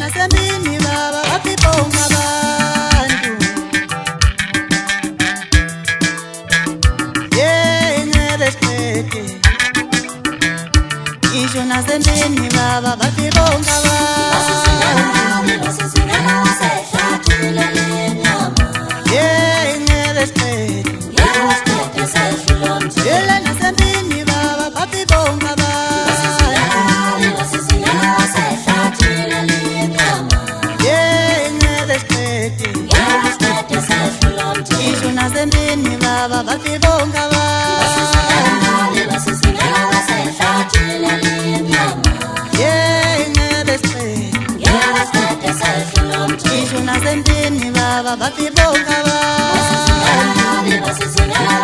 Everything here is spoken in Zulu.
nasembini baba bafibonga abantu ngebesiphethe ngisho nasembini baba bafibonga nasembini baba bafibonga nasembini baba bafibonga